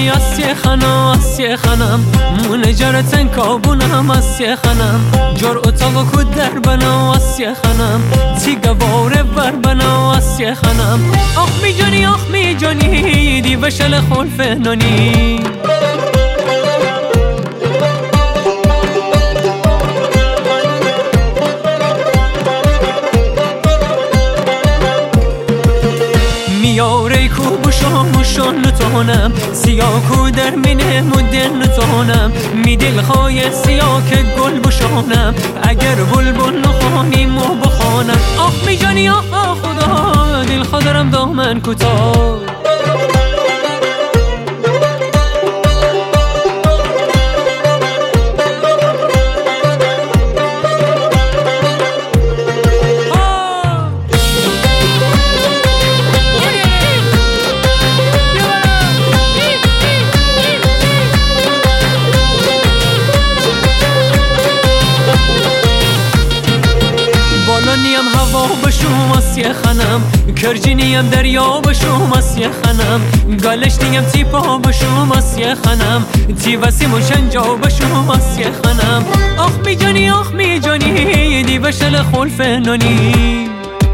جانی آسیه خانم منجرتن کابونم آسیه خانم جور اتاق کود در بنا آسیه خانم تیگه باره بر بنا آسیه خانم آخ می جانی دی بشل خلف نانی میاره کو بشامشون نتونم سیاه کو در منه مدن نتونم می دل خواهی سیاه که گل بشانم اگر بلبل نخوانیم و بخوانم آخ می جانی آخ خدا دل خودرم دامن کوتاه نیم هوا بشوم آسیه خانم کرجی نیم دریا بشوم آسیه خانم گالش نیم تیپا بشوم آسیه خانم تی وسی مشنجا بشوم آسیه خانم آخ می جانی دی بشل خلف نانی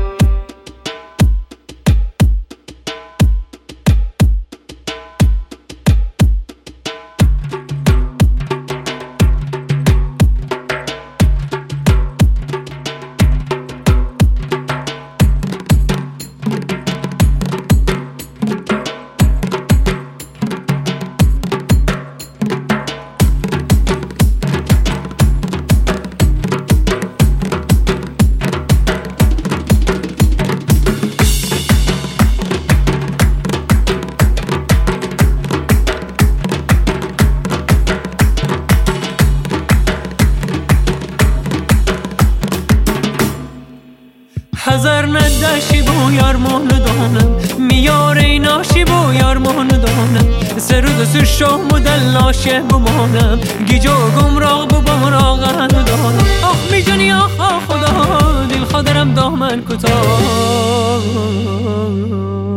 هزار نداشی بو یارمون دانم میاره ناشی بو یارمون دانم سرود سر شام و دلاشه بمانم گیجو گمراه بو بمراغن دانم آخ می جانی آخ خدا دل خودرم دامن کوتاه